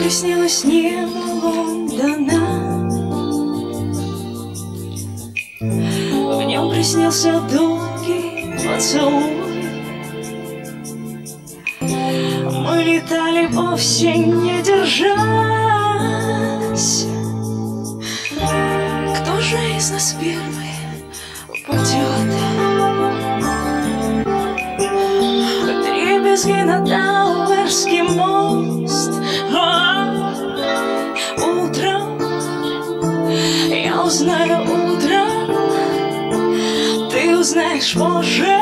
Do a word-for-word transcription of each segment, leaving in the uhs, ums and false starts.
приснилось небо Лондона, в нем приснился долгий поцелуй. Мы летали вовсе не держась. Кто же из нас первый упадет? Дребезги на Тауэрский мост. Утром я узнаю, утром ты узнаешь позже.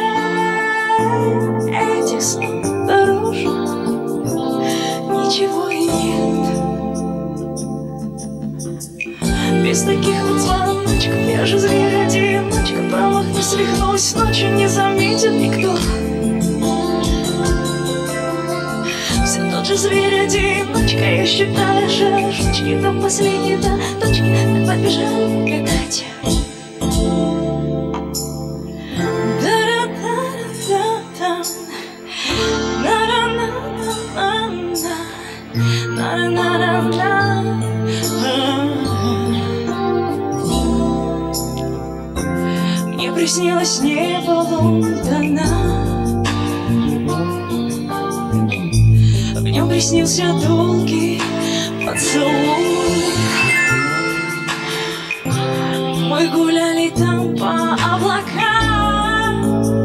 Этих слов дороже ничего и нет. Без таких вот звоночков я же зверь-одиночка. Промахнусь, свихнусь, ночью не заметит никто. Все тот же зверь-одиночка, я считаю шашечки до последней до точки. Так побежали гадать. Мне приснилось небо Лондона, в нем приснился долгий поцелуй. Мы гуляли там по облакам,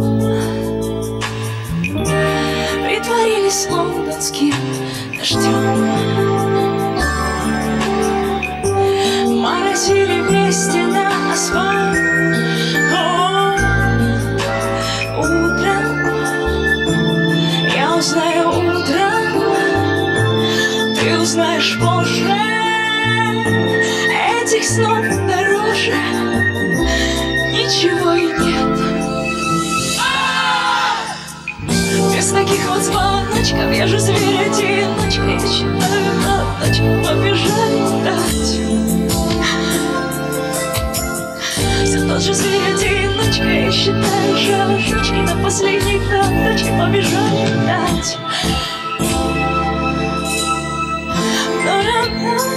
притворились лондонским дождем. Морозили вместе на асфальт. О, утром я узнаю, утром ты узнаешь позже. Этих снов дороже ничего и нет. Без таких вот звоночков я же зверь-одиночка. Я считаю каточку, побежали дать. Все тот же зверь-одиночка, я считаю шашечки до последней карточки. Побежали дать.